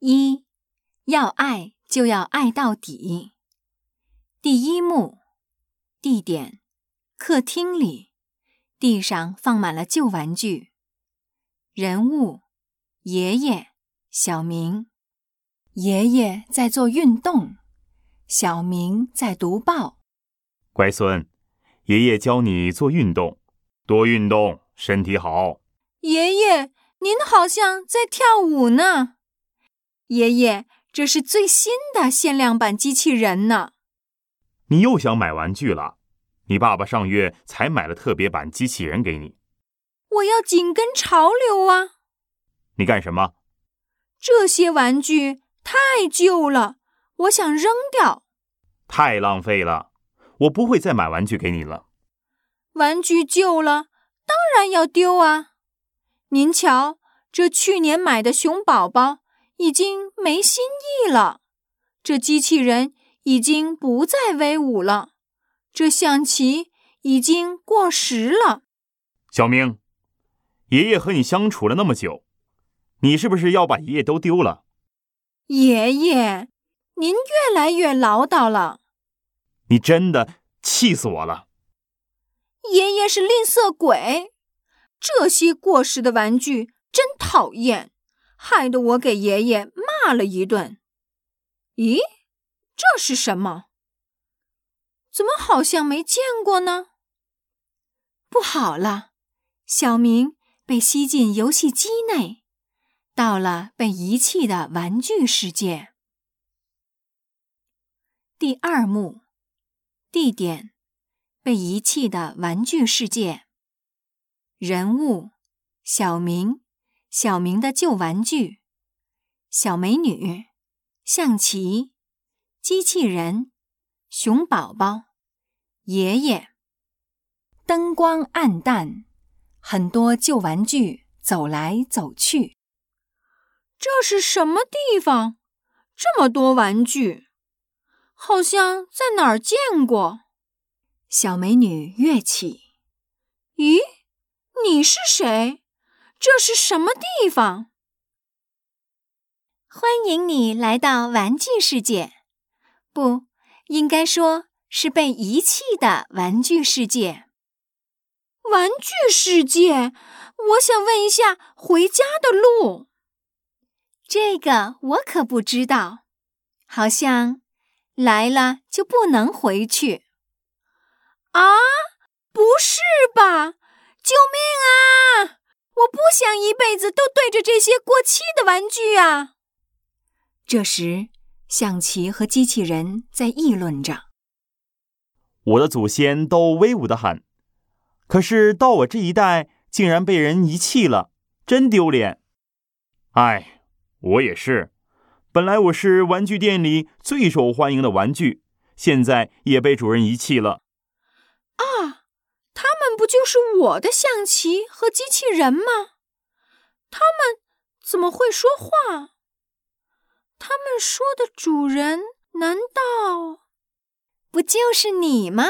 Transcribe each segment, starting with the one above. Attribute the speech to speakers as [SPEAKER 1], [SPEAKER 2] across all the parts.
[SPEAKER 1] 一，要爱就要爱到底。第一幕，地点：客厅里，地上放满了旧玩具。人物：爷爷、小明。爷爷在做运动，小明在读报。
[SPEAKER 2] 乖孙，爷爷教你做运动，多运动，身体好。
[SPEAKER 1] 爷爷，您好像在跳舞呢。爷爷，这是最新的限量版机器人呢。
[SPEAKER 2] 你又想买玩具了？你爸爸上月才买了特别版机器人给你。
[SPEAKER 1] 我要紧跟潮流啊。
[SPEAKER 2] 你干什么？
[SPEAKER 1] 这些玩具太旧了，我想扔掉。
[SPEAKER 2] 太浪费了，我不会再买玩具给你了。
[SPEAKER 1] 玩具旧了，当然要丢啊。您瞧，这去年买的熊宝宝已经没新意了，这机器人已经不再威武了，这象棋已经过时了。
[SPEAKER 2] 小明，爷爷和你相处了那么久，你是不是要把爷爷都丢了？
[SPEAKER 1] 爷爷，您越来越唠叨了。
[SPEAKER 2] 你真的气死我了。
[SPEAKER 1] 爷爷是吝啬鬼，这些过时的玩具真讨厌，害得我给爷爷骂了一顿。咦，这是什么？怎么好像没见过呢？不好了，小明被吸进游戏机内，到了被遗弃的玩具世界。第二幕，地点：被遗弃的玩具世界。人物：小明，小明的旧玩具。小美女，象棋，机器人，熊宝宝，爷爷。灯光暗淡，很多旧玩具走来走去。这是什么地方？这么多玩具，好像在哪儿见过。小美女跃起。咦，你是谁？这是什么地方？欢迎你来到玩具世界。不，应该说是被遗弃的玩具世界。玩具世界，我想问一下回家的路。这个我可不知道，好像来了就不能回去。啊，不是吧！救命啊！我不想一辈子都对着这些过期的玩具啊！这时，象棋和机器人在议论着。
[SPEAKER 2] 我的祖先都威武得很，可是到我这一代竟然被人遗弃了，真丢脸。哎，我也是，本来我是玩具店里最受欢迎的玩具，现在也被主人遗弃了。
[SPEAKER 1] 啊，他们不就是我的象棋和机器人吗？他们怎么会说话？他们说的主人难道不就是你吗？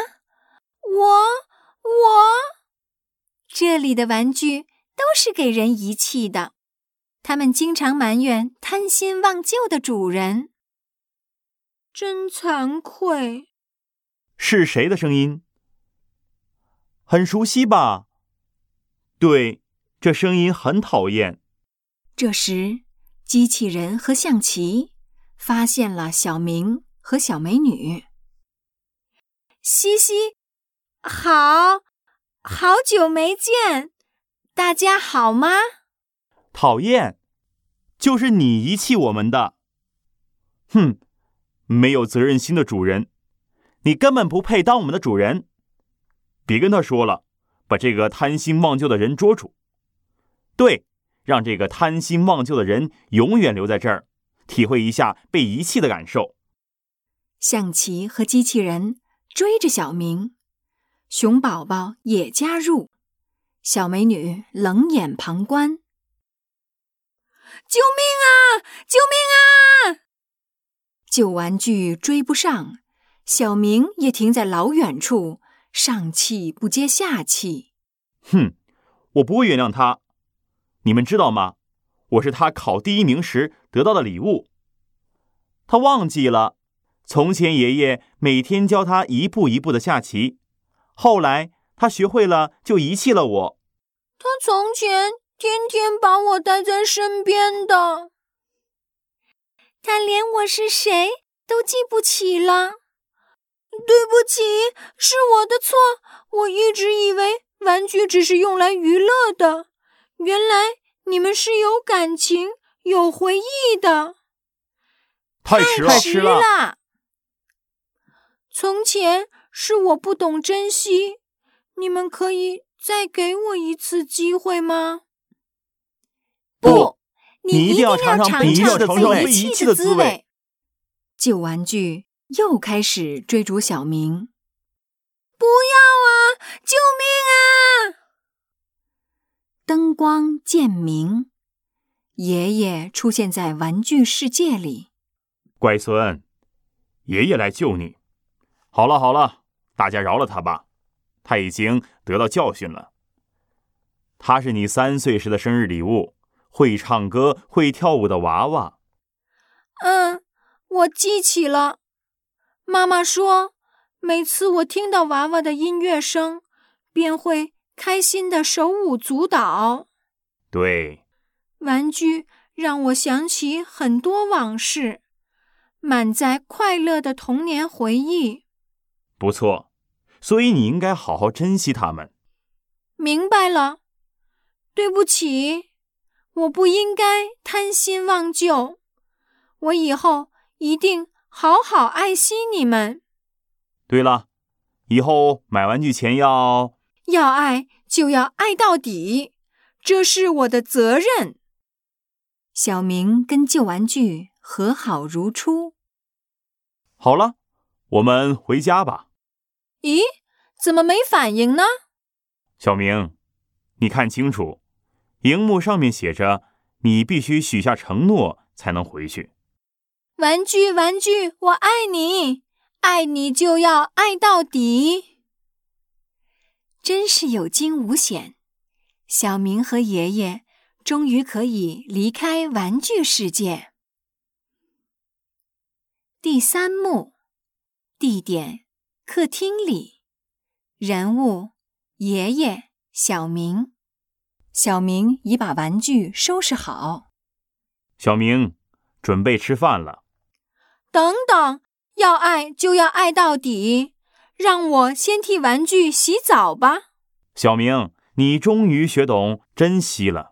[SPEAKER 1] 这里的玩具都是给人遗弃的，他们经常埋怨贪心忘旧的主人。真惭愧。
[SPEAKER 2] 是谁的声音？很熟悉吧？对，这声音很讨厌。
[SPEAKER 1] 这时，机器人和象棋发现了小明和小美女。西西，好久没见，大家好吗？
[SPEAKER 2] 讨厌，就是你遗弃我们的。哼，没有责任心的主人，你根本不配当我们的主人。别跟他说了，把这个贪心忘旧的人捉住。对，让这个贪心忘旧的人永远留在这儿，体会一下被遗弃的感受。
[SPEAKER 1] 象棋和机器人追着小明，熊宝宝也加入，小美女冷眼旁观。救命啊！救命啊！旧玩具追不上，小明也停在老远处，上气不接下气。
[SPEAKER 2] 哼，我不会原谅他。你们知道吗？我是他考第1名时得到的礼物。他忘记了，从前爷爷每天教他一步一步的下棋，后来他学会了就遗弃了我。
[SPEAKER 3] 他从前天天把我带在身边的，
[SPEAKER 1] 他连我是谁都记不起了。
[SPEAKER 3] 对不起，是我的错，我一直以为玩具只是用来娱乐的，原来你们是有感情、有回忆的。
[SPEAKER 2] 太迟了！
[SPEAKER 3] 从前是我不懂珍惜，你们可以再给我一次机会吗？
[SPEAKER 1] 不，
[SPEAKER 2] 你一定要尝尝被遗弃的滋味。
[SPEAKER 1] 旧玩具又开始追逐小明。
[SPEAKER 3] 不要啊！救命啊！
[SPEAKER 1] 灯光渐明，爷爷出现在玩具世界里。
[SPEAKER 2] 乖孙，爷爷来救你。好了好了，大家饶了他吧，他已经得到教训了。他是你3岁时的生日礼物，会唱歌、会跳舞的娃娃。
[SPEAKER 3] 我记起了。妈妈说，每次我听到娃娃的音乐声，便会开心地手舞足蹈。
[SPEAKER 2] 对，
[SPEAKER 3] 玩具让我想起很多往事，满载快乐的童年回忆。
[SPEAKER 2] 不错，所以你应该好好珍惜它们。
[SPEAKER 3] 明白了，对不起，我不应该贪新忘旧，我以后一定好好爱惜你们。
[SPEAKER 2] 对了，以后买玩具前要
[SPEAKER 3] 爱就要爱到底，这是我的责任。
[SPEAKER 1] 小明跟旧玩具和好如初。
[SPEAKER 2] 好了，我们回家吧。
[SPEAKER 3] 咦，怎么没反应呢？
[SPEAKER 2] 小明，你看清楚，荧幕上面写着你必须许下承诺才能回去。
[SPEAKER 3] 玩具，玩具，我爱你，爱你就要爱到底。
[SPEAKER 1] 真是有惊无险，小明和爷爷终于可以离开玩具世界。第3幕，地点客厅里，人物爷爷、小明。小明已把玩具收拾好。
[SPEAKER 2] 小明，准备吃饭了。
[SPEAKER 3] 等等，要爱就要爱到底，让我先替玩具洗澡吧。
[SPEAKER 2] 小明，你终于学懂珍惜了。